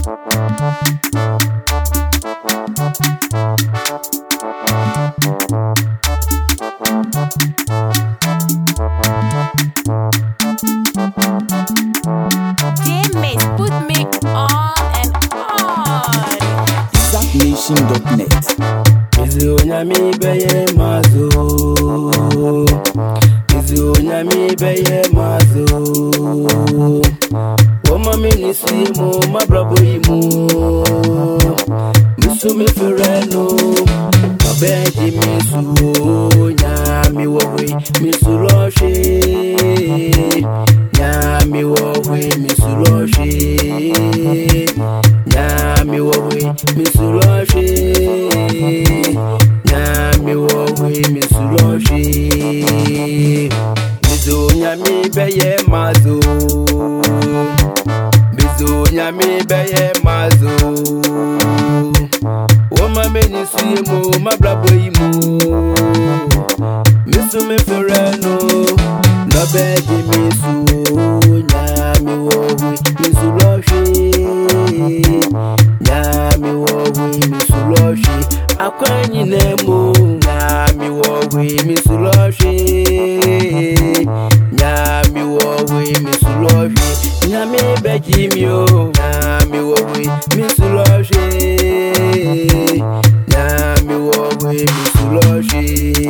ZackNation.net. Mizunyami beye mazo, Mizunyami beye mazo. Woma minisimu mabrabo imu, Misumi fereno, Mabeji misu nyami wowe misuroshe, nyami wowe misuroshe, nyami wowe misuroshe, nyami wowe misuroshe. Mizunyami beye mazo, Mizunyami beye mazo. Woma menisimu mabrabo imu, Misumi fereno, Mabeji misu nyami wowe misuroshe, nyami wowe misuroshe. Akwanyi nemu nyami wowe misuroshe, nyami wowe misuroshe. Nyami beji mio nyami wowe misuroshe, nyami wowe misuroshe.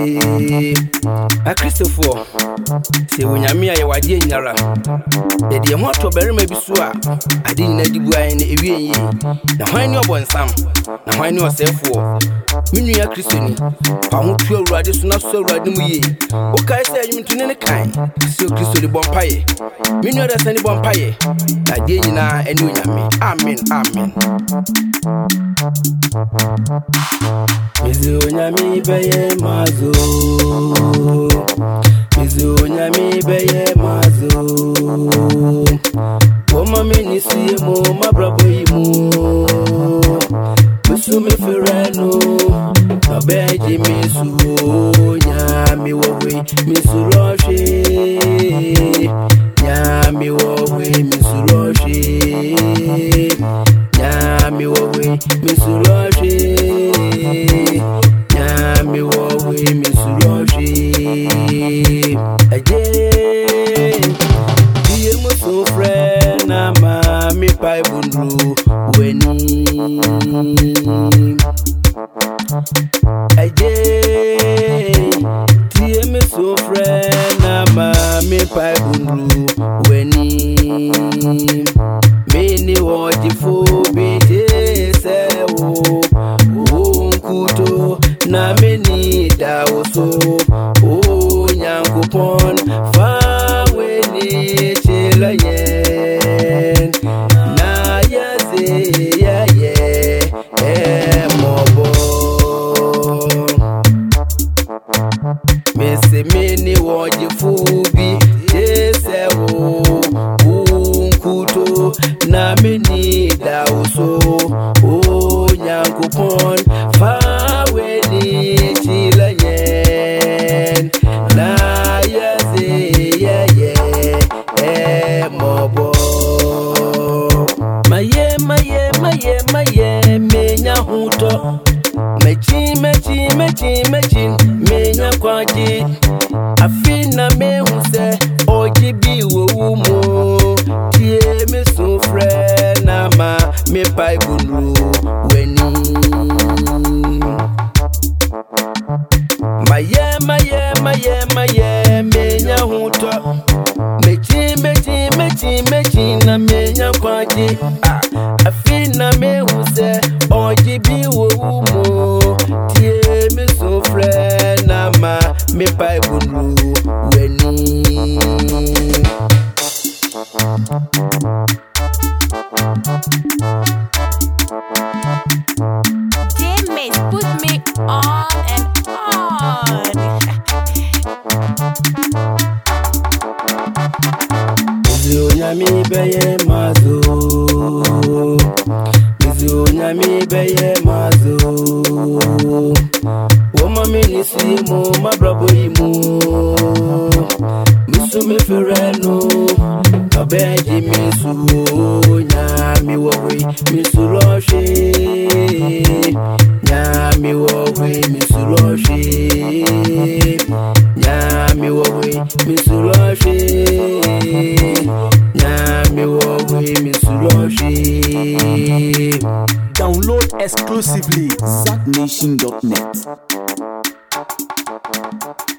A Christopher se wonyami aye wade nyara de de moto berema bisua ade nyina dibu aye na ewie yi na hwan ni obonsam na hwan ni osefo minu ya Kristoni fa ho tu awurade so na so awurade mu yi o kai se anyum tune ne kan se Kristo de bompaye minu da sani bompaye na de nyina ene onyame amen amen. Mizunyami beye mazo, Mizunyami beye mazo. Woma minisimu mabrabo imu, Misumi fereno, Mabeji misu nyami wowe misuroshe, nyami wowe misuroshe, nyami wowe misuroshe, nyami wowe misuroshe. Aje diye muso frena mami pai bundu weni. Aje diye muso frena mami pai bundu weni. Mini wajifo bije sewo unkuto na meni dawoso o nyankopon fa weni chelayen na yaze yaye mobo mese meni wajifo bije sewo unkuto na meni dawoso o nyankopon fa weni chelayen na yaze yaye mobo. Maye maye maye maye menya huto, mechi mechi mechi mechi menya kwaji. Afina mehuse ojibi wo umo, tie misu frena ma me pai bunru weni. Maye maye maye maye menya huto, mechi mechi mechi mechi na menya kwaji. Afina mehuse ojibi wo umo, tie misu frena ma me pai bunru weni. James put me on and on. Mizunyami beye mazo, Mizunyami beye mazo. Woma minisimu mabrabo imu, Misumi fereno, Mabeji misu nyami wowe we Misuloshi. Nyami wo we Misuloshi. Nyami wo we Misuloshi. Nyami wo we Misuloshi. Download exclusively ZackNation.net.